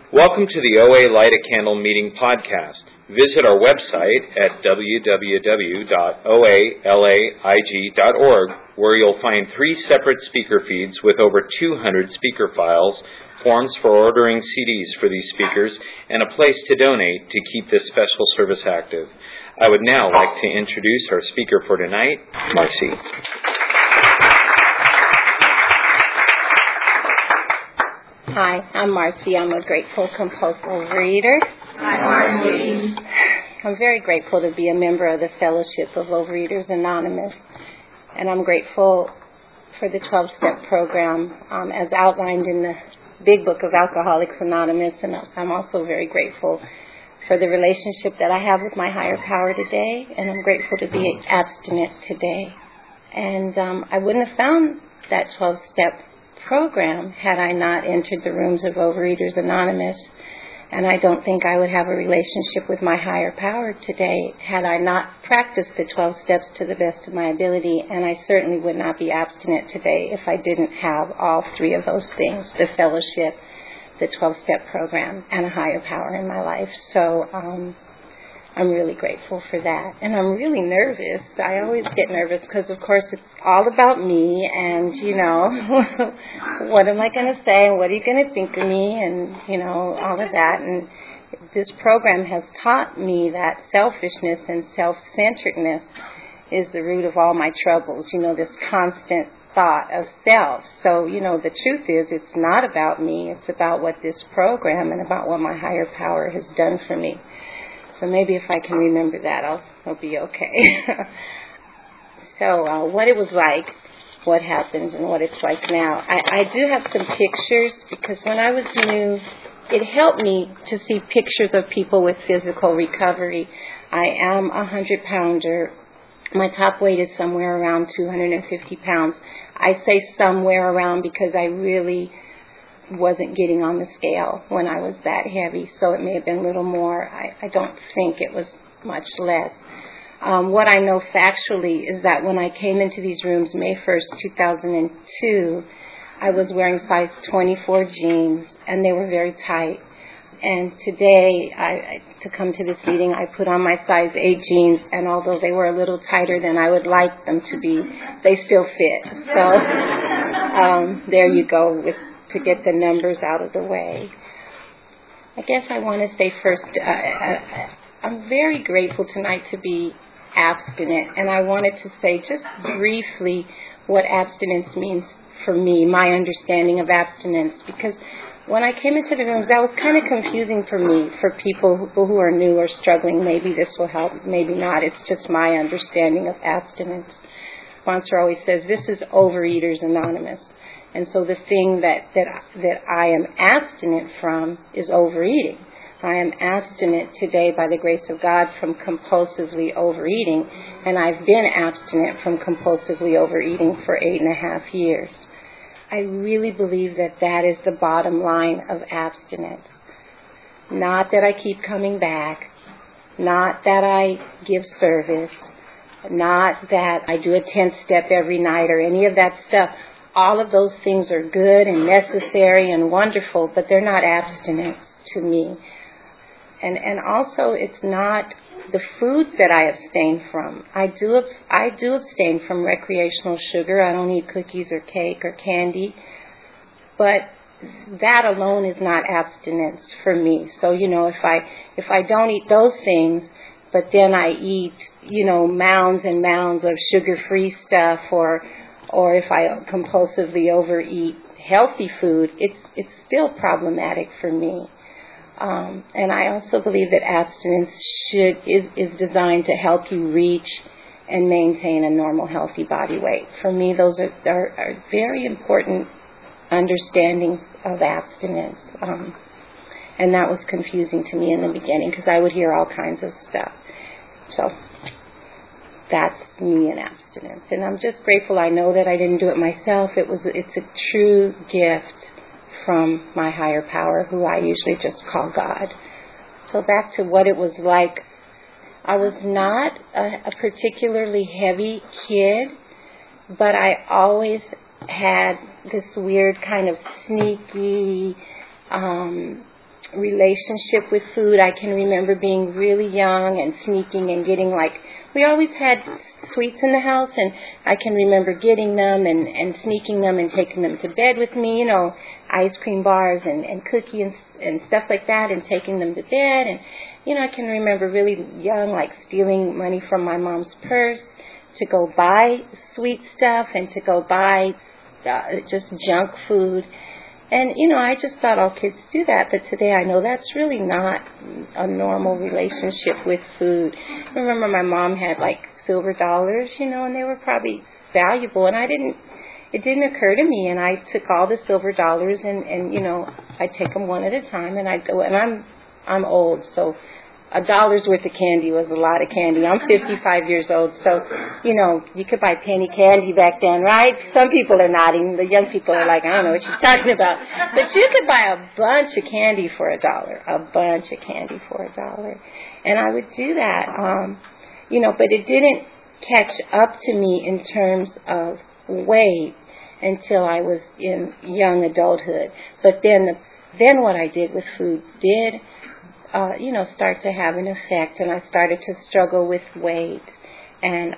Welcome to the OA Light a Candle Meeting podcast. Visit our website at www.oalaig.org, where you'll find 3 separate speaker feeds with over 200 speaker files, forms for ordering CDs for these speakers, and a place to donate to keep this special service active. I would now like to introduce our speaker for tonight, Marcy. Hi, I'm Marcy. I'm a grateful compulsive overeater. Hi, Marcy. I'm very grateful to be a member of the Fellowship of Overeaters Anonymous, and I'm grateful for the 12-step program as outlined in the Big Book of Alcoholics Anonymous, and I'm also very grateful for the relationship that I have with my higher power today, and I'm grateful to be abstinent today. And I wouldn't have found that 12-step program had I not entered the rooms of Overeaters Anonymous, and I don't think I would have a relationship with my higher power today had I not practiced the 12 steps to the best of my ability, and I certainly would not be abstinent today if I didn't have all 3 of those things, the fellowship, the 12-step program, and a higher power in my life. So I'm really grateful for that. And I'm really nervous. I always get nervous because, of course, it's all about me and, what am I going to say and what are you going to think of me and, all of that. And this program has taught me that selfishness and self-centeredness is the root of all my troubles, this constant thought of self. So, the truth is it's not about me. It's about what this program and about what my higher power has done for me. So maybe if I can remember that, I'll be okay. So what it was like, what happened, and what it's like now. I do have some pictures because when I was new, it helped me to see pictures of people with physical recovery. I am a 100-pounder. My top weight is somewhere around 250 pounds. I say somewhere around because I really wasn't getting on the scale when I was that heavy, so it may have been a little more. I don't think it was much less. What I know factually is that when I came into these rooms May 1st, 2002, I was wearing size 24 jeans, and they were very tight. And today, to come to this meeting, I put on my size 8 jeans, and although they were a little tighter than I would like them to be, they still fit. So there you go to get the numbers out of the way. I guess I want to say first, I'm very grateful tonight to be abstinent, and I wanted to say just briefly what abstinence means for me, my understanding of abstinence, because when I came into the rooms, that was kind of confusing for me, for people who are new or struggling. Maybe this will help, maybe not. It's just my understanding of abstinence. Sponsor always says, this is Overeaters Anonymous. And so the thing that I am abstinent from is overeating. I am abstinent today by the grace of God from compulsively overeating, and I've been abstinent from compulsively overeating for 8.5 years. I really believe that is the bottom line of abstinence. Not that I keep coming back, not that I give service, not that I do a 10th step every night or any of that stuff. All of those things are good and necessary and wonderful, but they're not abstinence to me. And also, it's not the foods that I abstain from. I do abstain from recreational sugar. I don't eat cookies or cake or candy. But that alone is not abstinence for me. So, if I don't eat those things, but then I eat, mounds and mounds of sugar-free stuff, or if I compulsively overeat healthy food, it's still problematic for me. And I also believe that abstinence is designed to help you reach and maintain a normal, healthy body weight. For me, those are very important understandings of abstinence. And that was confusing to me in the beginning because I would hear all kinds of stuff. So that's me in abstinence. And I'm just grateful. I know that I didn't do it myself. It's a true gift from my higher power, who I usually just call God. So back to what it was like. I was not a particularly heavy kid, but I always had this weird kind of sneaky relationship with food. I can remember being really young and sneaking and getting we always had sweets in the house, and I can remember getting them and sneaking them and taking them to bed with me, ice cream bars and cookies and stuff like that, and taking them to bed. And, I can remember really young, stealing money from my mom's purse to go buy sweet stuff and to go buy just junk food. And, I just thought all kids do that, but today I know that's really not a normal relationship with food. I remember my mom had, silver dollars, and they were probably valuable, and it didn't occur to me, and I took all the silver dollars and I'd take them one at a time, and I'd go, and I'm old, so $1 worth of candy was a lot of candy. I'm 55 years old, so, you could buy penny candy back then, right? Some people are nodding. The young people are like, I don't know what she's talking about. But you could buy a bunch of candy for $1, a bunch of candy for $1. And I would do that, but it didn't catch up to me in terms of weight until I was in young adulthood. But then what I did with food did start to have an effect, and I started to struggle with weight. And,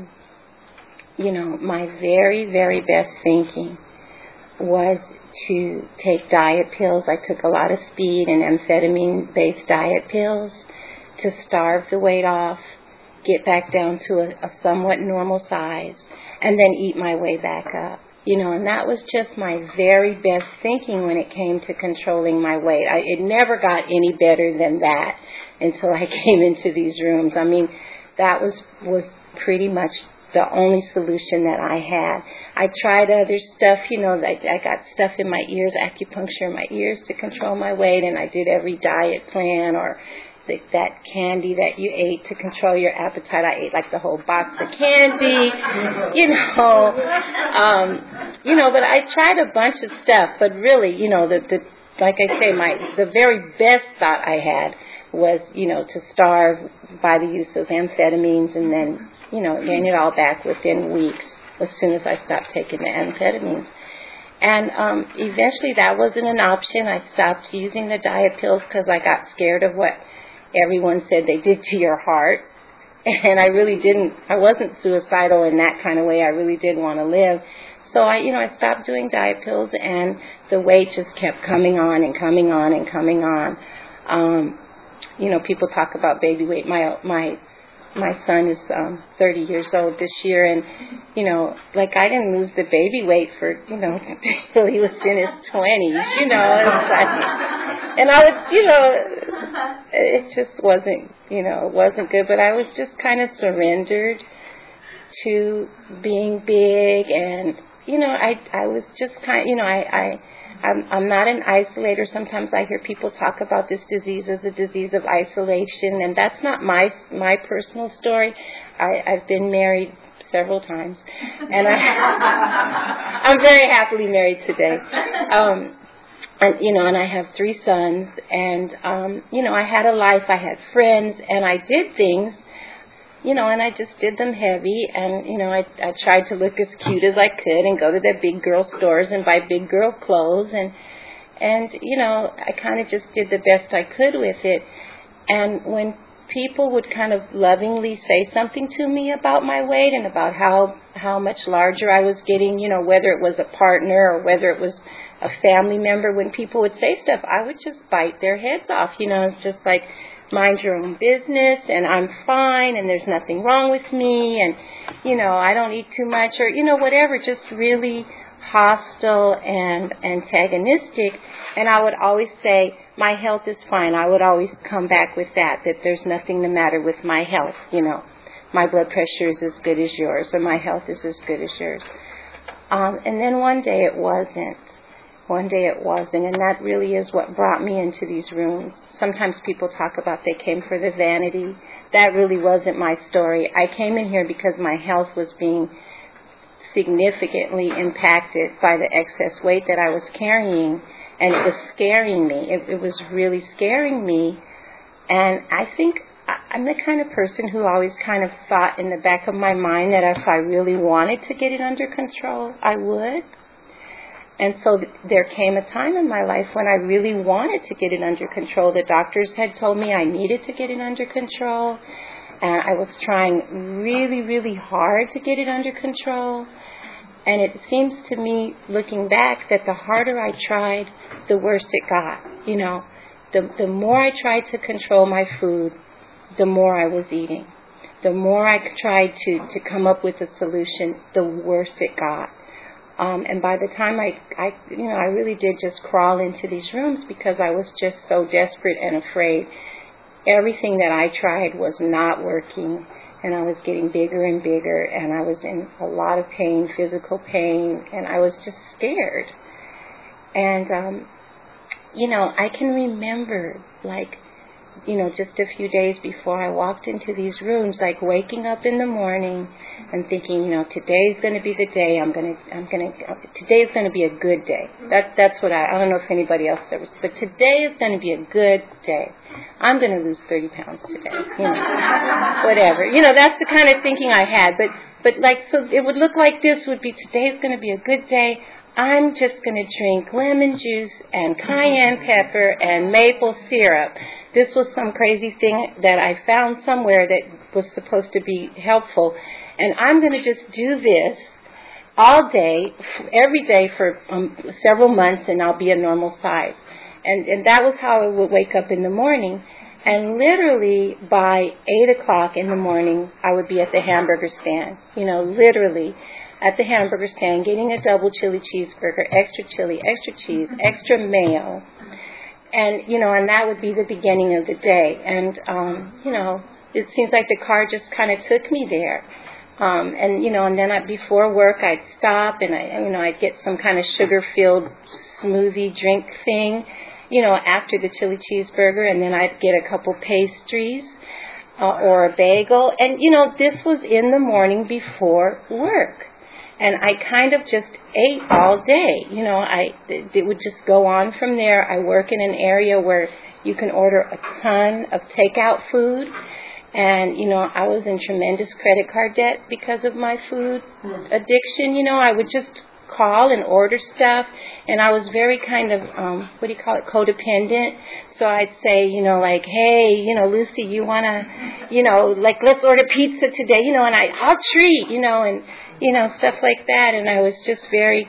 my very, very best thinking was to take diet pills. I took a lot of speed and amphetamine-based diet pills to starve the weight off, get back down to a somewhat normal size, and then eat my way back up. And that was just my very best thinking when it came to controlling my weight. It never got any better than that until I came into these rooms. I mean, that was pretty much the only solution that I had. I tried other stuff, I got stuff in my ears, acupuncture in my ears to control my weight, and I did every diet plan or that candy that you ate to control your appetite. I ate the whole box of candy, but I tried a bunch of stuff. But really, like I say, the very best thought I had was, to starve by the use of amphetamines and then, gain it all back within weeks as soon as I stopped taking the amphetamines. And eventually that wasn't an option. I stopped using the diet pills because I got scared of what everyone said they did to your heart. And I wasn't suicidal in that kind of way. I really did want to live. So I stopped doing diet pills, and the weight just kept coming on and coming on and coming on. People talk about baby weight. My son is 30 years old this year, and, I didn't lose the baby weight for, till he was in his 20s, and I was, it just wasn't, it wasn't good, but I was just kind of surrendered to being big, and, I was just I'm not an isolator. Sometimes I hear people talk about this disease as a disease of isolation, and that's not my personal story. I've been married several times, and I'm very happily married today. And I have 3 sons, and I had a life. I had friends, and I did things. And I just did them heavy, and, I tried to look as cute as I could and go to the big girl stores and buy big girl clothes, and I kind of just did the best I could with it. And when people would kind of lovingly say something to me about my weight and about how much larger I was getting, whether it was a partner or whether it was a family member, when people would say stuff, I would just bite their heads off. It's just like, mind your own business, and I'm fine, and there's nothing wrong with me, and, I don't eat too much, or, whatever, just really hostile and antagonistic. And I would always say, my health is fine. I would always come back with that there's nothing the matter with my health, my blood pressure is as good as yours, or my health is as good as yours. And then one day it wasn't. And that really is what brought me into these rooms. Sometimes people talk about they came for the vanity. That really wasn't my story. I came in here because my health was being significantly impacted by the excess weight that I was carrying, and it was scaring me. It was really scaring me. And I think I'm the kind of person who always kind of thought in the back of my mind that if I really wanted to get it under control, I would. And so there came a time in my life when I really wanted to get it under control. The doctors had told me I needed to get it under control. And I was trying really, really hard to get it under control. And it seems to me, looking back, that the harder I tried, the worse it got. You know, the more I tried to control my food, the more I was eating. The more I tried to come up with a solution, the worse it got. And by the time I really did just crawl into these rooms because I was just so desperate and afraid. Everything that I tried was not working, and I was getting bigger and bigger, and I was in a lot of pain, physical pain, and I was just scared. And, I can remember, just a few days before I walked into these rooms, waking up in the morning and thinking, today's going to be the day. Today's going to be a good day. That's what I don't know if anybody else ever, but today is going to be a good day. I'm going to lose 30 pounds today. Whatever. That's the kind of thinking I had. But so it would look like this would be, today's going to be a good day. I'm just going to drink lemon juice and cayenne pepper and maple syrup. This was some crazy thing that I found somewhere that was supposed to be helpful. And I'm going to just do this all day, every day for several months, and I'll be a normal size. And that was how I would wake up in the morning. And literally by 8 o'clock in the morning, I would be at the hamburger stand, literally at the hamburger stand, getting a double chili cheeseburger, extra chili, extra cheese, extra mayo. And, and that would be the beginning of the day. And, it seems like the car just kind of took me there. And then before work, I'd stop and I'd get some kind of sugar-filled smoothie drink thing, after the chili cheeseburger, and then I'd get a couple pastries or a bagel. And, this was in the morning before work. And I kind of just ate all day. It would just go on from there. I work in an area where you can order a ton of takeout food. And, I was in tremendous credit card debt because of my food addiction. I would just call and order stuff. And I was very kind of, codependent. So I'd say, hey, Lucy, you want to, let's order pizza today, and I'll treat, and, stuff like that. And I was just very,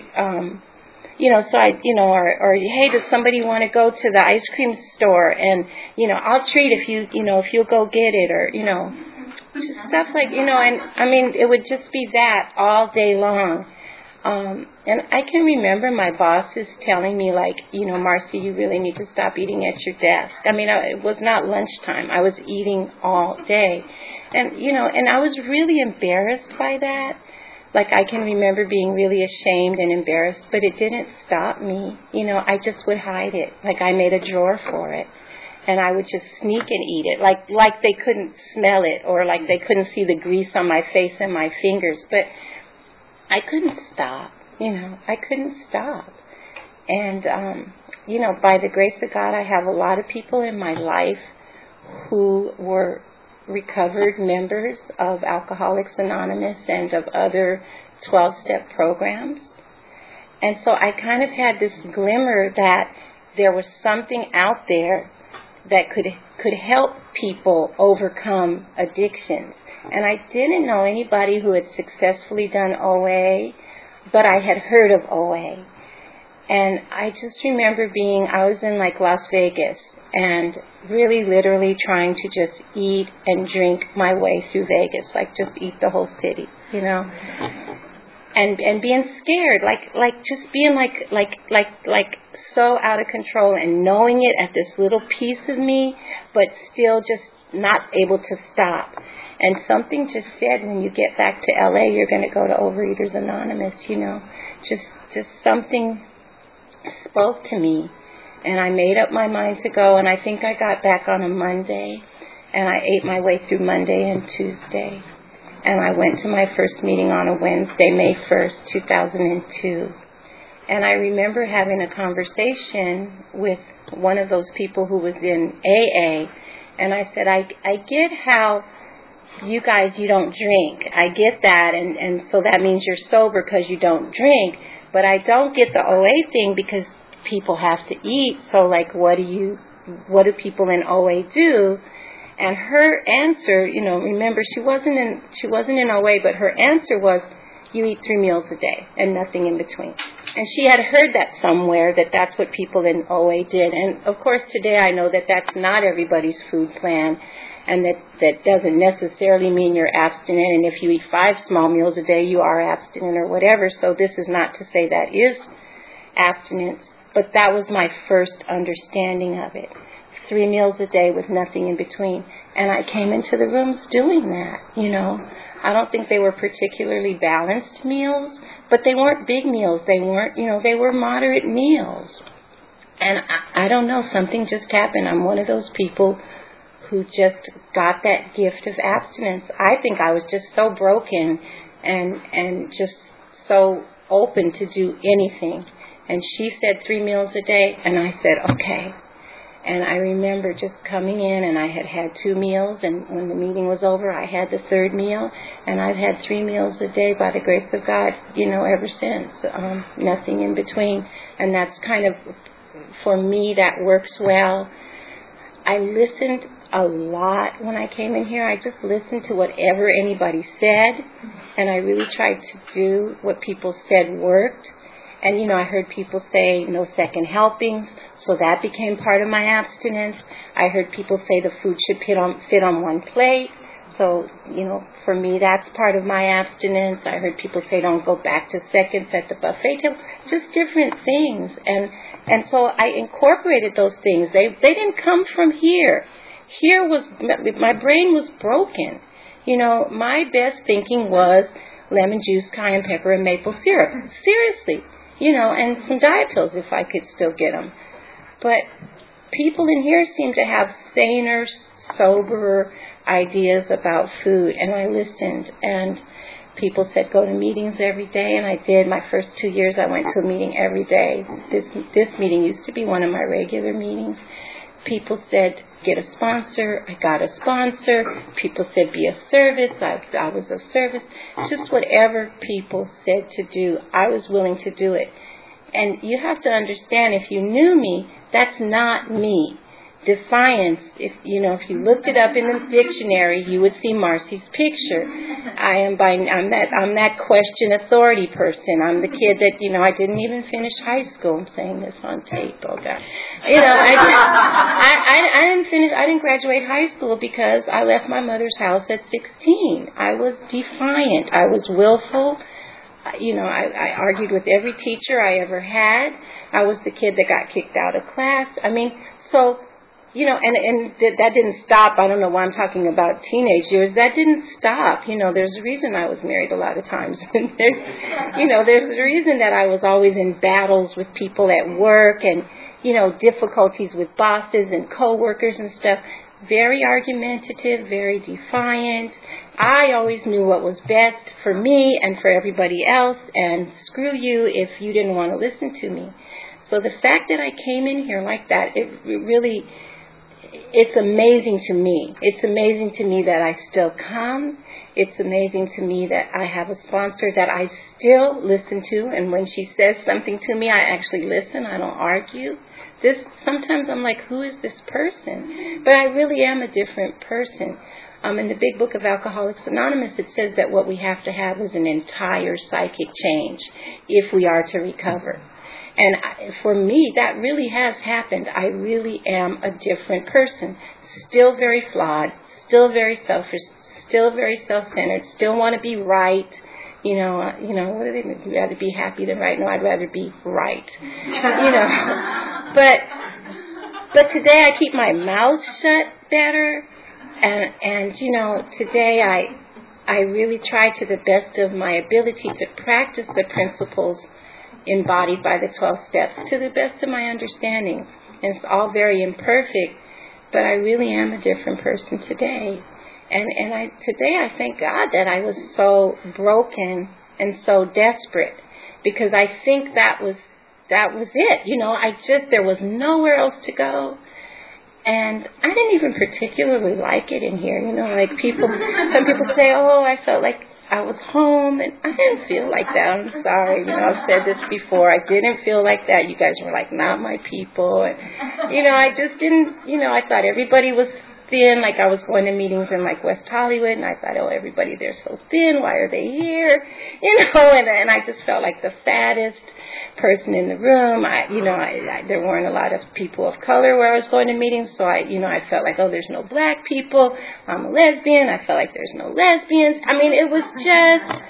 so I, or hey, does somebody want to go to the ice cream store? And, I'll treat if you'll go get it, or, just stuff like, and I mean, it would just be that all day long. And I can remember my bosses telling me, Marcy, you really need to stop eating at your desk. I mean, it was not lunchtime. I was eating all day. And, and I was really embarrassed by that. I can remember being really ashamed and embarrassed, but it didn't stop me. I just would hide it. I made a drawer for it. And I would just sneak and eat it, like they couldn't smell it, or like they couldn't see the grease on my face and my fingers. But I couldn't stop, I couldn't stop. And, by the grace of God, I have a lot of people in my life who were recovered members of Alcoholics Anonymous and of other 12-step programs. And so I kind of had this glimmer that there was something out there that could help people overcome addictions. And I didn't know anybody who had successfully done OA, but I had heard of OA. And I just remember I was in Las Vegas and really literally trying to just eat and drink my way through Vegas, just eat the whole city, And being scared, just being so out of control and knowing it at this little piece of me, but still just not able to stop. And something just said, when you get back to LA, you're going to go to Overeaters Anonymous, just something spoke to me. And I made up my mind to go, and I think I got back on a Monday, and I ate my way through Monday and Tuesday. And I went to my first meeting on a Wednesday, May 1st, 2002. And I remember having a conversation with one of those people who was in AA, and I said, I get how you guys, you don't drink. I get that, and so that means you're sober because you don't drink. But I don't get the OA thing because people have to eat. So, like, what do people in OA do? And her answer, remember, she wasn't in OA, but her answer was, you eat 3 meals a day and nothing in between. And she had heard that somewhere, that that's what people in OA did. And, of course, today I know that that's not everybody's food plan, and that doesn't necessarily mean you're abstinent. And if you eat 5 small meals a day, you are abstinent or whatever. So this is not to say that is abstinence, but that was my first understanding of it. 3 meals a day with nothing in between. And I came into the rooms doing that, I don't think they were particularly balanced meals, but they weren't big meals. They weren't, they were moderate meals. And I don't know, something just happened. I'm one of those people who just got that gift of abstinence. I think I was just so broken and just so open to do anything. And she said 3 meals a day, and I said, okay. And I remember just coming in, and I had 2 meals, and when the meeting was over, I had the 3rd meal, and I've had 3 meals a day by the grace of God, ever since. Nothing in between. And that's kind of, for me, that works well. I listened a lot when I came in here. I just listened to whatever anybody said, and I really tried to do what people said worked. And, I heard people say no second helpings, so that became part of my abstinence. I heard people say the food should fit on one plate. So, for me, that's part of my abstinence. I heard people say don't go back to seconds at the buffet table. Just different things. And so I incorporated those things. They didn't come from here. Here my brain was broken. My best thinking was lemon juice, cayenne pepper, and maple syrup. Seriously. And some diet pills if I could still get them. But people in here seem to have saner, soberer ideas about food. And I listened, and people said go to meetings every day, and I did. My first 2 years I went to a meeting every day. This meeting used to be one of my regular meetings. People said get a sponsor. I got a sponsor. People said be a service. I was of service. Just whatever people said to do, I was willing to do it. And you have to understand, if you knew me, that's not me. Defiance, if you looked it up in the dictionary, you would see Marcy's picture. I'm that question authority person. I'm the kid that, I didn't even finish high school. I'm saying this on tape, oh God. I didn't graduate high school because I left my mother's house at 16. I was defiant. I was willful. I argued with every teacher I ever had. I was the kid that got kicked out of class. And that didn't stop. I don't know why I'm talking about teenage years. That didn't stop. There's a reason I was married a lot of times. There's a reason that I was always in battles with people at work and, difficulties with bosses and coworkers and stuff. Very argumentative, very defiant. I always knew what was best for me and for everybody else, and screw you if you didn't want to listen to me. So the fact that I came in here like that, it's amazing to me. It's amazing to me that I still come. It's amazing to me that I have a sponsor that I still listen to, and when she says something to me, I actually listen. I don't argue. Sometimes I'm like, who is this person? But I really am a different person. In the Big Book of Alcoholics Anonymous, it says that what we have to have is an entire psychic change if we are to recover. And for me, that really has happened. I really am a different person. Still very flawed, still very selfish, still very self-centered, still want to be right. What do they mean? You'd rather be happy than right? No, I'd rather be right. But today I keep my mouth shut better. And today I really try to the best of my ability to practice the principles embodied by the 12 steps to the best of my understanding. And it's all very imperfect, but I really am a different person today. And today I thank God that I was so broken and so desperate, because I think that was it. There was nowhere else to go. And I didn't even particularly like it in here. Some people say, oh, I felt like I was home, and I didn't feel like that. I'm sorry. I've said this before. I didn't feel like that. You guys were like, not my people. And, I just didn't, I thought everybody was thin. Like, I was going to meetings in, like, West Hollywood, and I thought, oh, everybody there's so thin. Why are they here? And I just felt like the fattest person in the room. There weren't a lot of people of color where I was going to meetings, so I felt like, oh, there's no black people. I'm a lesbian. I felt like there's no lesbians. I mean, it was just,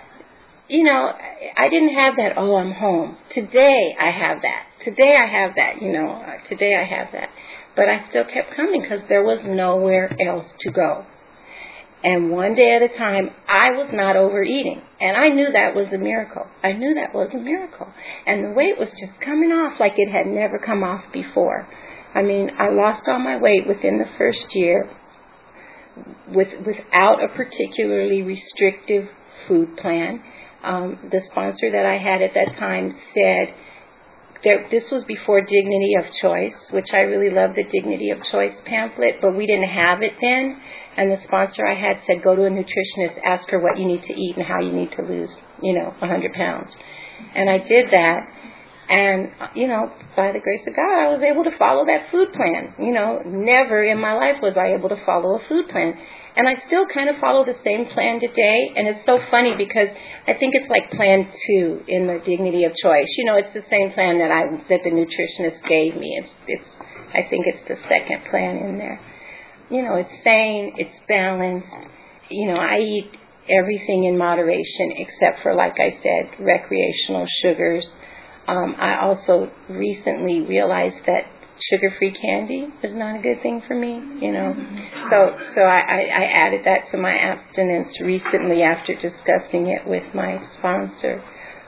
I didn't have that, oh, I'm home. Today I have that. Today I have that. But I still kept coming because there was nowhere else to go. And one day at a time, I was not overeating. And I knew that was a miracle. And the weight was just coming off like it had never come off before. I mean, I lost all my weight within the first year without a particularly restrictive food plan. The sponsor that I had at that time said, this was before Dignity of Choice, which I really loved the Dignity of Choice pamphlet, but we didn't have it then. And the sponsor I had said, go to a nutritionist, ask her what you need to eat and how you need to lose, 100 pounds. And I did that. And, by the grace of God, I was able to follow that food plan. Never in my life was I able to follow a food plan. And I still kind of follow the same plan today. And it's so funny because I think it's like plan 2 in the Dignity of Choice. It's the same plan that the nutritionist gave me. I think it's the second plan in there. It's sane, it's balanced. I eat everything in moderation except for, like I said, recreational sugars. I also recently realized that sugar-free candy is not a good thing for me, So I added that to my abstinence recently after discussing it with my sponsor.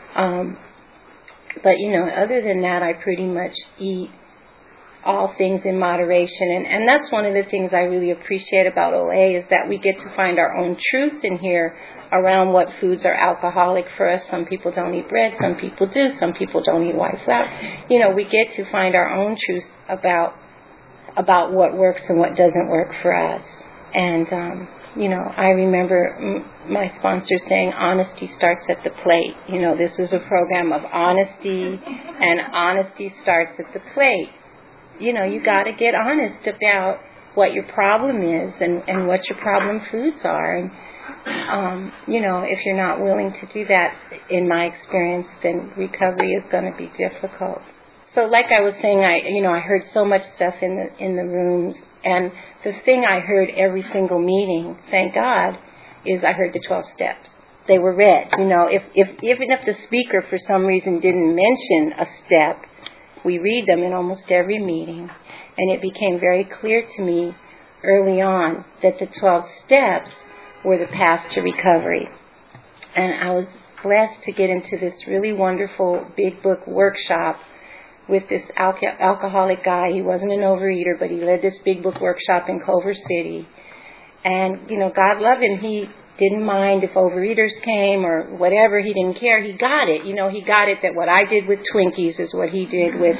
But, other than that, I pretty much eat all things in moderation. And that's one of the things I really appreciate about OA is that we get to find our own truth in here around what foods are alcoholic for us. Some people don't eat bread, some people do, some people don't eat white flour. We get to find our own truth about what works and what doesn't work for us. And, I remember my sponsor saying honesty starts at the plate. This is a program of honesty, and honesty starts at the plate. You got to get honest about what your problem is and what your problem foods are. And, if you're not willing to do that, in my experience, then recovery is going to be difficult. So like I was saying, I heard so much stuff in the rooms. And the thing I heard every single meeting, thank God, is I heard the 12 steps. They were read. Even if the speaker for some reason didn't mention a step, we read them in almost every meeting, and it became very clear to me early on that the 12 steps were the path to recovery. And I was blessed to get into this really wonderful big book workshop with this alcoholic guy. He wasn't an overeater, but he led this big book workshop in Culver City. And, God love him, he didn't mind if overeaters came or whatever. He didn't care. He got it. He got it that what I did with Twinkies is what he did with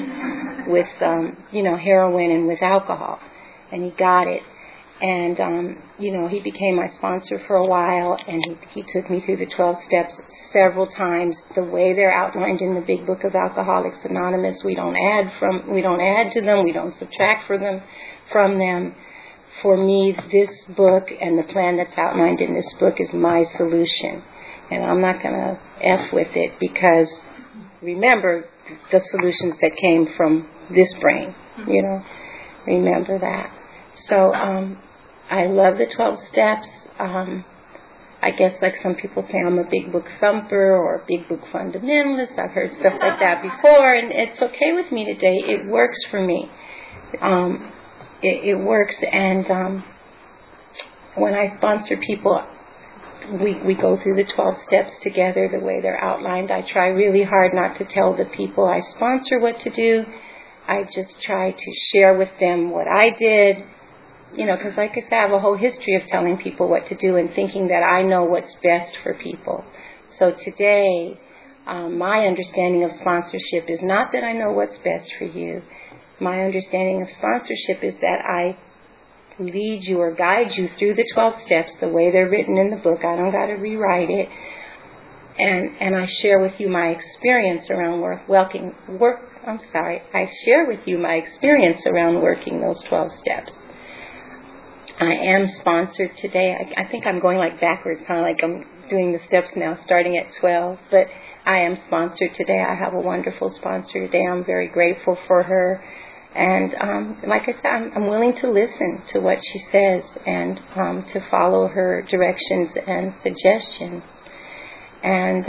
heroin and with alcohol. And he got it. And, he became my sponsor for a while, and he took me through the 12 steps several times, the way they're outlined in the Big Book of Alcoholics Anonymous. We don't add to them. We don't subtract from them. For me, this book and the plan that's outlined in this book is my solution. And I'm not going to F with it because, remember, the solutions that came from this brain, remember that. So I love the 12 steps. I guess like some people say I'm a big book thumper or a big book fundamentalist. I've heard stuff like that before, and it's okay with me today. It works for me. It works, and when I sponsor people, we go through the 12 steps together the way they're outlined. I try really hard not to tell the people I sponsor what to do. I just try to share with them what I did, because like I said, I have a whole history of telling people what to do and thinking that I know what's best for people. So today, my understanding of sponsorship is not that I know what's best for you. My understanding of sponsorship is that I lead you or guide you through the 12 steps the way they're written in the book. I don't got to rewrite it. And I share with you my experience around I share with you my experience around working those 12 steps. I am sponsored today. I think I'm going like backwards, like I'm doing the steps now, starting at 12. But I am sponsored today. I have a wonderful sponsor today. I'm very grateful for her. And like I said, I'm willing to listen to what she says and to follow her directions and suggestions. And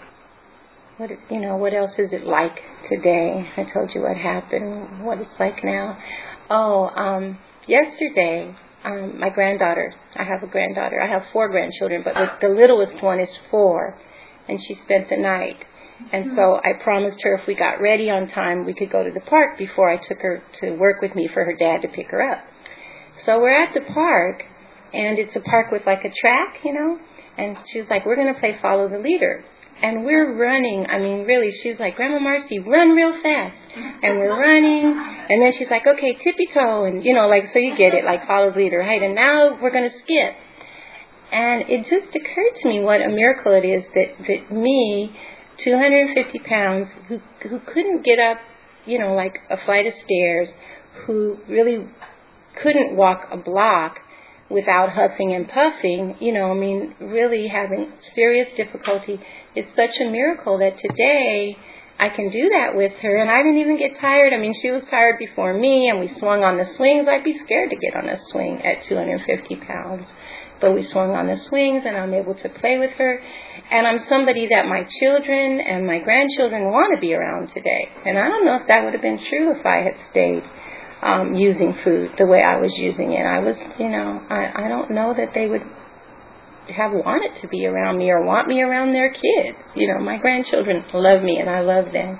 what else is it like today? I told you what happened. What it's like now. Yesterday, my granddaughter. I have a granddaughter. I have 4 grandchildren, but the littlest one is 4, and she spent the night. And so I promised her if we got ready on time, we could go to the park before I took her to work with me for her dad to pick her up. So we're at the park, and it's a park with like a track, and she's like, we're going to play follow the leader. And we're running. I mean, really, she's like, Grandma Marcy, run real fast. And we're running. And then she's like, okay, tippy-toe. And, so you get it, like follow the leader, right? And now we're going to skip. And it just occurred to me what a miracle it is that me, 250 pounds, who couldn't get up, like a flight of stairs, who really couldn't walk a block without huffing and puffing, really having serious difficulty. It's such a miracle that today I can do that with her, and I didn't even get tired. I mean, she was tired before me, and we swung on the swings. I'd be scared to get on a swing at 250 pounds. But we swung on the swings, and I'm able to play with her. And I'm somebody that my children and my grandchildren want to be around today. And I don't know if that would have been true if I had stayed using food the way I was using it. I was, I don't know that they would have wanted to be around me or want me around their kids. My grandchildren love me, and I love them.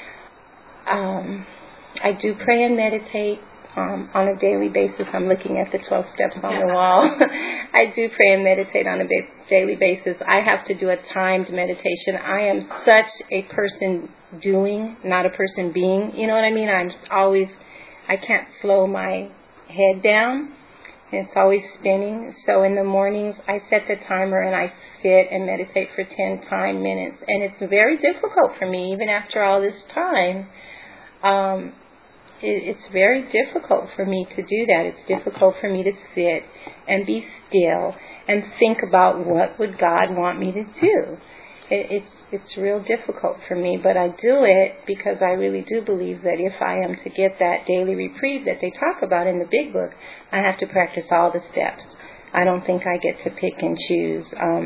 I do pray and meditate on a daily basis. I'm looking at the 12 steps on the wall. I do pray and meditate on a daily basis. I have to do a timed meditation. I am such a person doing, not a person being. You know what I mean? I can't slow my head down. It's always spinning. So in the mornings, I set the timer and I sit and meditate for 10 time minutes. And it's very difficult for me, even after all this time. It's very difficult for me to do that. It's difficult for me to sit and be still and think about what would God want me to do. It's real difficult for me, but I do it because I really do believe that if I am to get that daily reprieve that they talk about in the Big Book, I have to practice all the steps. I don't think I get to pick and choose.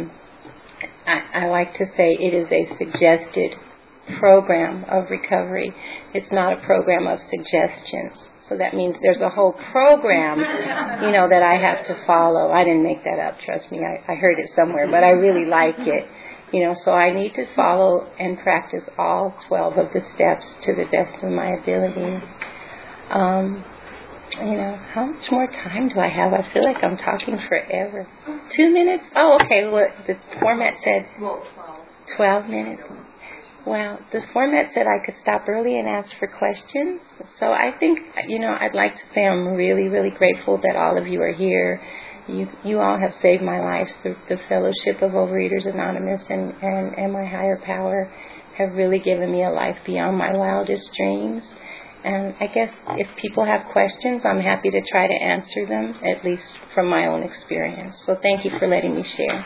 I like to say it is a suggested program of recovery. It's not a program of suggestions. So that means there's a whole program, that I have to follow. I didn't make that up, trust me. I heard it somewhere, but I really like it. So I need to follow and practice all 12 of the steps to the best of my ability. How much more time do I have? I feel like I'm talking forever. 2 minutes? Oh, okay. Well, the format said 12 minutes. Well, the format said I could stop early and ask for questions. So I think, I'd like to say I'm really, really grateful that all of you are here. You all have saved my life. The Fellowship of Overeaters Anonymous and my higher power have really given me a life beyond my wildest dreams. And I guess if people have questions, I'm happy to try to answer them, at least from my own experience. So thank you for letting me share.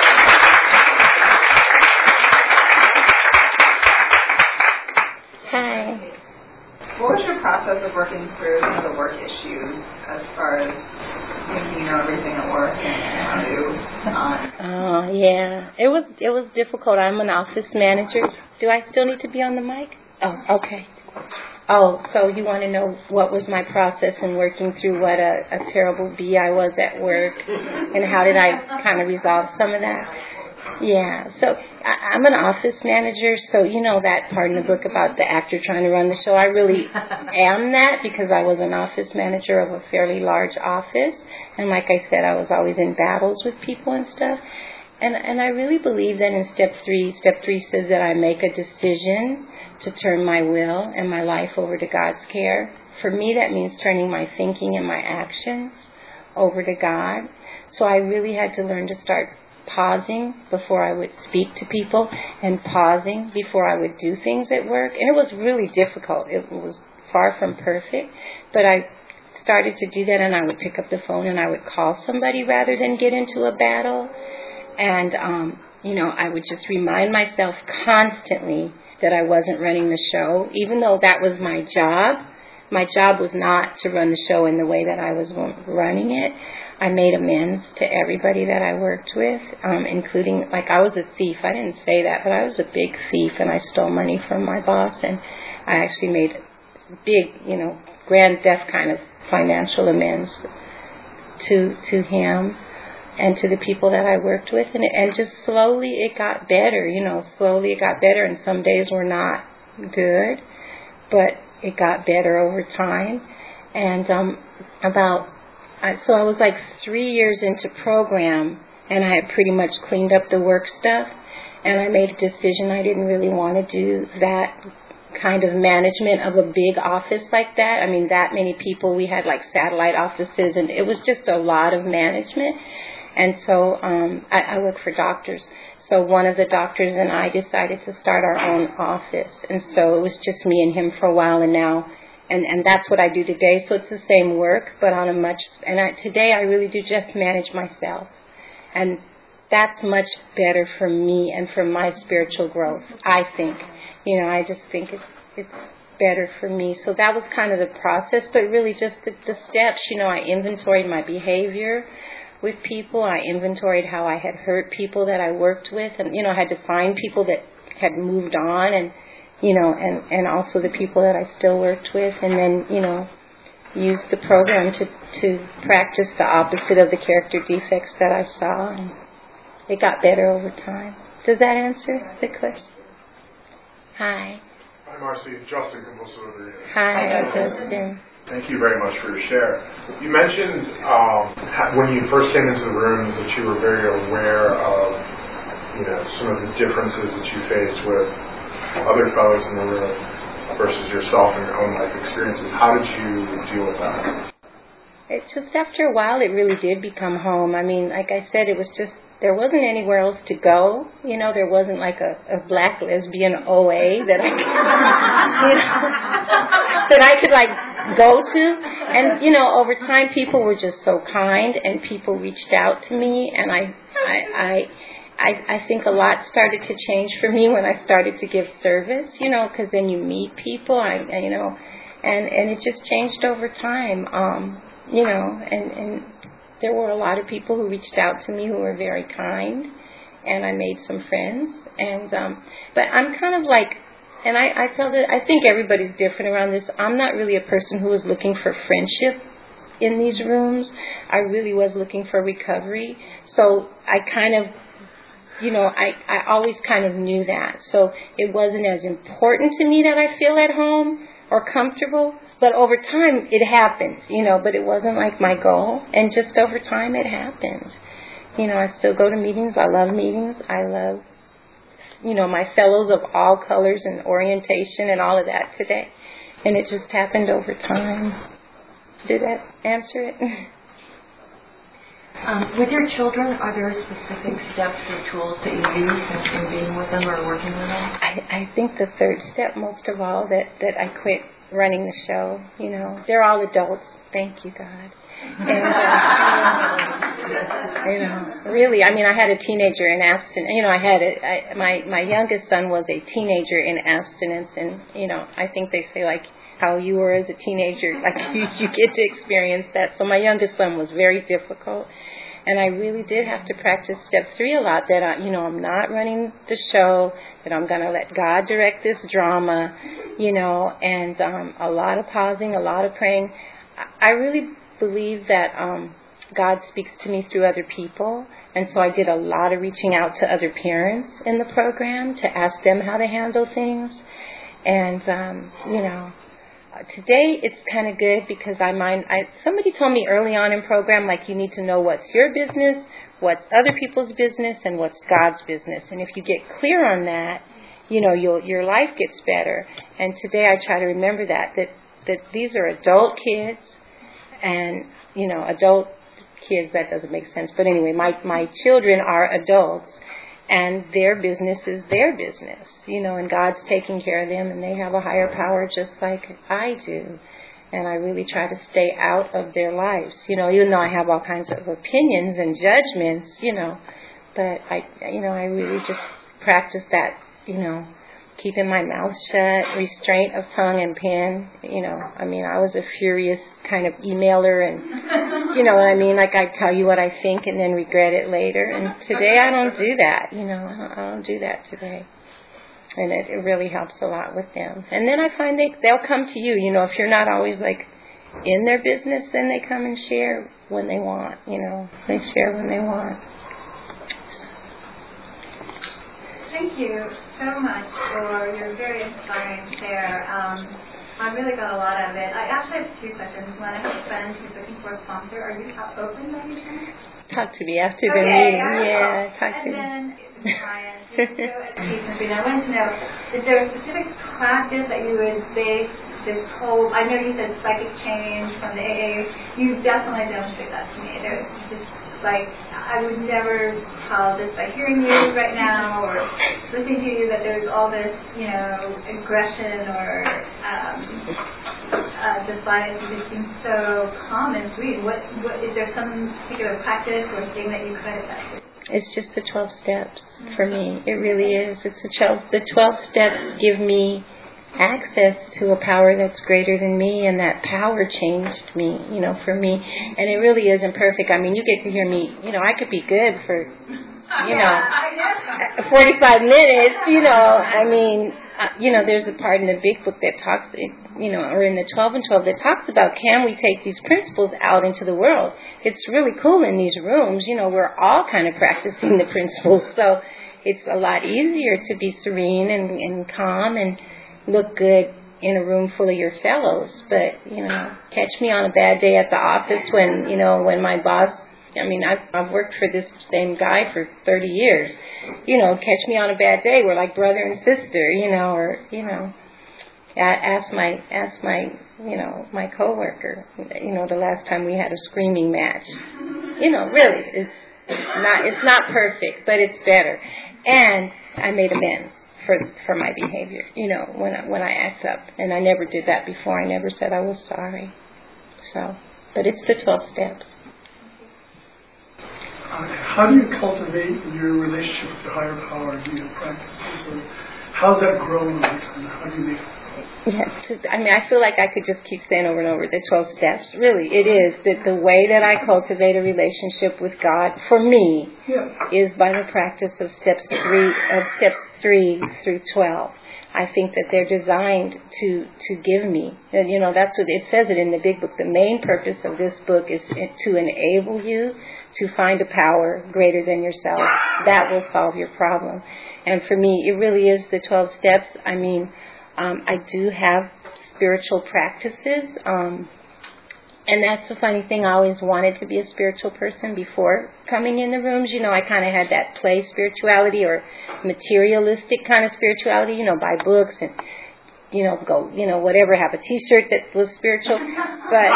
Hi. What was your process of working through some of the work issues as far as thinking everything at work and how to Oh, yeah. It was difficult. I'm an office manager. Do I still need to be on the mic? Oh, okay. Oh, so you want to know what was my process in working through what a terrible bee I was at work, and how did I kind of resolve some of that? Yeah, so I'm an office manager, so that part in the book about the actor trying to run the show. I really am that because I was an office manager of a fairly large office, and like I said, I was always in battles with people and stuff. And I really believe that in step 3 says that I make a decision to turn my will and my life over to God's care. For me, that means turning my thinking and my actions over to God. So I really had to learn to start pausing before I would speak to people and pausing before I would do things at work. And it was really difficult. It was far from perfect. But I started to do that, and I would pick up the phone and I would call somebody rather than get into a battle. And, I would just remind myself constantly that I wasn't running the show, even though that was my job. My job was not to run the show in the way that I was running it. I made amends to everybody that I worked with, including, I was a thief. I didn't say that, but I was a big thief, and I stole money from my boss, and I actually made big, grand theft kind of financial amends to him and to the people that I worked with, and just slowly it got better, slowly it got better, and some days were not good, but it got better over time. And so I was 3 years into program, and I had pretty much cleaned up the work stuff, and I made a decision I didn't really want to do that kind of management of a big office like that. I mean, that many people. We had satellite offices, and it was just a lot of management. And so I work for doctors. So one of the doctors and I decided to start our own office. And so it was just me and him for a while, and now, and that's what I do today. So it's the same work, but on a today I really do just manage myself. And that's much better for me and for my spiritual growth, I think. I just think it's better for me. So that was kind of the process, but really just the steps. I inventoried my behavior with people. I inventoried how I had hurt people that I worked with, and I had to find people that had moved on, and and also the people that I still worked with, and then use the program to practice the opposite of the character defects that I saw, and it got better over time. Does that answer the question? Hi. Hi, Marcy. Justin Compulsive Overeater. Hi, Justin. Thank you very much for your share. You mentioned when you first came into the rooms that you were very aware of, some of the differences that you faced with other fellows in the room versus yourself and your own life experiences. How did you deal with that? It just after a while, it really did become home. I mean, like I said, it was just, there wasn't anywhere else to go. There wasn't a black lesbian OA that I could, that I could go to. And, over time, people were just so kind, and people reached out to me, and I think a lot started to change for me when I started to give service, because then you meet people, and it just changed over time, and there were a lot of people who reached out to me who were very kind, and I made some friends, and but I'm kind of and I think everybody's different around this. I'm not really a person who was looking for friendship in these rooms. I really was looking for recovery, so I kind of, I always kind of knew that, so it wasn't as important to me that I feel at home or comfortable. But over time, it happened, but it wasn't my goal. And just over time, it happened. I still go to meetings. I love meetings. I love, my fellows of all colors and orientation and all of that today. And it just happened over time. Did that answer it? With your children, are there specific steps or tools that you use in being with them or working with them? I think the third step, most of all, that I quit running the show. They're all adults. Thank you, God. And really, I mean, I had a teenager in abstinence. My youngest son was a teenager in abstinence, and I think they say how you were as a teenager, you get to experience that. So my youngest son was very difficult, and I really did have to practice step 3 a lot. That I'm not running the show. That I'm going to let God direct this drama, and a lot of pausing, a lot of praying. I really believe that God speaks to me through other people, and so I did a lot of reaching out to other parents in the program to ask them how to handle things, and today it's kind of good because somebody told me early on in program, you need to know what's your business, what's other people's business, and what's God's business. And if you get clear on that, your life gets better. And today I try to remember that these are adult kids and, adult kids, that doesn't make sense. But anyway, my children are adults, and their business is their business, and God's taking care of them, and they have a higher power just like I do. And I really try to stay out of their lives, even though I have all kinds of opinions and judgments, but I really just practice that, keeping my mouth shut, restraint of tongue and pen. I was a furious kind of emailer, and you know what I mean? Like, I tell you what I think and then regret it later. And today I don't do that, I don't do that today. And it really helps a lot with them. And then I find they'll come to you, if you're not always like in their business, then they come and share when they want, they share when they want. Thank you so much for your very inspiring share. I really got a lot of it. I actually have two questions. One, I have a friend who's looking for a sponsor. Are you open by any chance? Talk to me after the meeting. Yeah, talk to me. And then, Brian, I wanted to know, is there a specific practice that you would base this whole, I know you said psychic change from the AA, you definitely demonstrate that to me. There's just I would never tell this by hearing you right now or listening to you that there's all this, aggression or defiance. It just seems so calm and sweet. What is there some particular practice or thing that you credit that to? It's just the 12 steps for me. It really is. It's the 12 steps give me access to a power that's greater than me, and that power changed me, for me. And it really isn't perfect. You get to hear me, I could be good for, 45 minutes, there's a part in the big book that talks, or in the 12 and 12 that talks about, can we take these principles out into the world? It's really cool in these rooms, we're all kind of practicing the principles, so it's a lot easier to be serene and calm and look good in a room full of your fellows. But, catch me on a bad day at the office when my boss, I've worked for this same guy for 30 years. Catch me on a bad day. We're like brother and sister, ask my my coworker, the last time we had a screaming match. Really, it's not perfect, but it's better. And I made amends for my behavior, when I act up. And I never did that before. I never said I was sorry. So, but it's the 12 steps. How do you cultivate your relationship with the higher power? Do you have practices? Or how's that grown over time? How do you make it grow? Yes, I feel like I could just keep saying over and over the 12 steps. Really, it is that the way that I cultivate a relationship with God, for me, is by the practice of steps 3 through 12. I think that they're designed to give me, and that's what it says it in the big book. The main purpose of this book is to enable you to find a power greater than yourself that will solve your problem. And for me, it really is the 12 steps. I do have spiritual practices, and that's the funny thing. I always wanted to be a spiritual person before coming in the rooms. I kind of had that play spirituality or materialistic kind of spirituality, buy books and, go, whatever, have a T-shirt that was spiritual. But,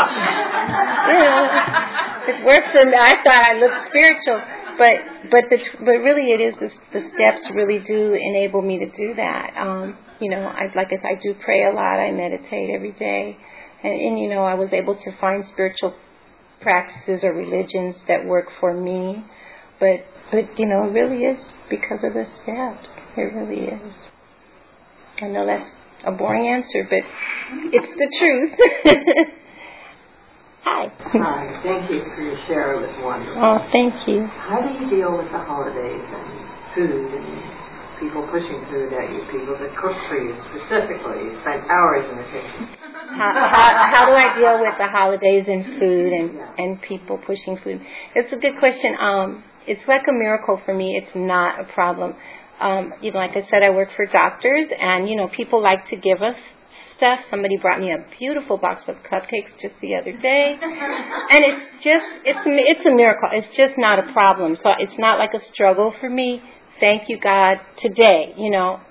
it worked for me. I thought I looked spiritual. But really it is the steps really do enable me to do that. I do pray a lot. I meditate every day. And I was able to find spiritual practices or religions that work for me. But it really is because of the steps. It really is. I know that's a boring answer, but it's the truth. Hi. Hi. Thank you for your share. It was wonderful. Oh, thank you. How do you deal with the holidays and food and people pushing food at you, people that cook for you specifically, spend hours in the kitchen? How do I deal with the holidays and food and people pushing food? It's a good question. It's like a miracle for me. It's not a problem. Like I said, I work for doctors, and people like to give us stuff. Somebody brought me a beautiful box of cupcakes just the other day, and it's a miracle. It's just not a problem. So it's not like a struggle for me. Thank you, God. Today,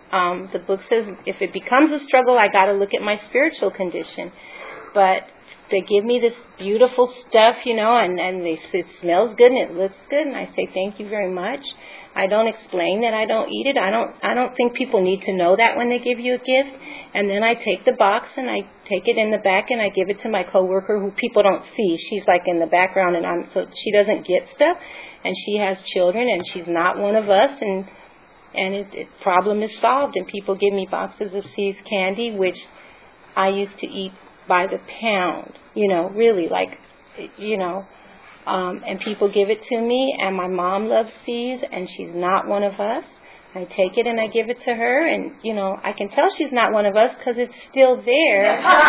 the book says if it becomes a struggle, I got to look at my spiritual condition. But they give me this beautiful stuff, you know, and it smells good and it looks good, and I say thank you very much. I don't explain that I don't eat it. I don't think people need to know that when they give you a gift. And then I take the box and I take it in the back and I give it to my coworker who people don't see. She's like in the background, and so she doesn't get stuff, and she has children and she's not one of us, and problem is solved. And people give me boxes of See's candy, which I used to eat by the pound, you know, really, like, you know, and people give it to me, and my mom loves See's, and she's not one of us. I take it and I give it to her, and, you know, I can tell she's not one of us because it's still there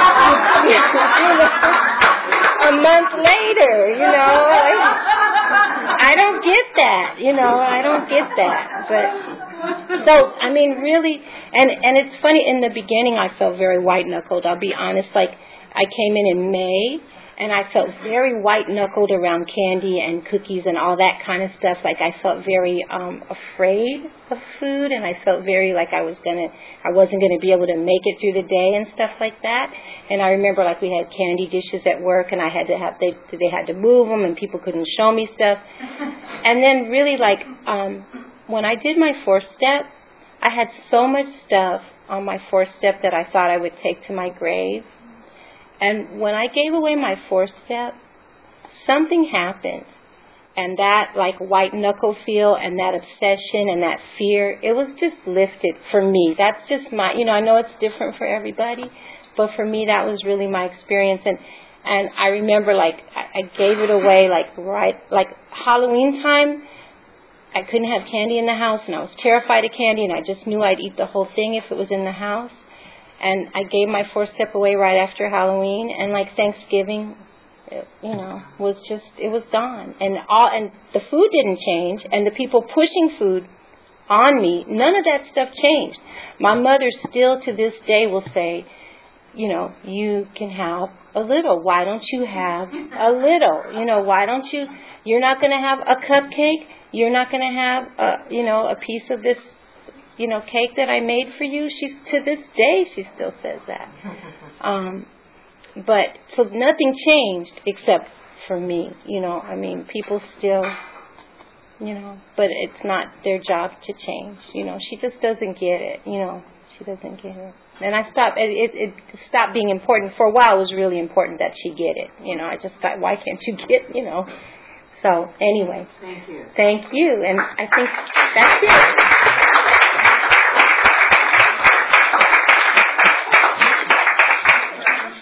a month later, you know. I don't get that, you know, I don't get that. But, so, I mean, really, and it's funny, in the beginning I felt very white-knuckled, I'll be honest. Like, I came in May, and I felt very white-knuckled around candy and cookies and all that kind of stuff. Like, I felt very afraid of food, and I felt very like I wasn't gonna be able to make it through the day and stuff like that. And I remember, like, we had candy dishes at work, and they had to move them, and people couldn't show me stuff. And then really, like, when I did my 4th step, I had so much stuff on my 4th step that I thought I would take to my grave. And when I gave away my 4th step, something happened. And that, like, white knuckle feel and that obsession and that fear, it was just lifted for me. That's just my, you know, I know it's different for everybody, but for me that was really my experience. And I remember, like, I gave it away, like Halloween time, I couldn't have candy in the house, and I was terrified of candy, and I just knew I'd eat the whole thing if it was in the house. And I gave my 4th step away right after Halloween, and like Thanksgiving, you know, it was gone. And the food didn't change, and the people pushing food on me, none of that stuff changed. My mother still to this day will say, you know, you can have a little. Why don't you have a little? You know, why don't you? You're not going to have a cupcake. You're not going to have a piece of this, you know, cake that I made for you. To this day, she still says that. But so nothing changed except for me, you know. I mean, people still, you know, but it's not their job to change. You know, she just doesn't get it. You know, she doesn't get it. And I stopped. It stopped being important. For a while, it was really important that she get it. You know, I just thought, why can't you get, you know? So anyway. Thank you. Thank you. And I think that's it.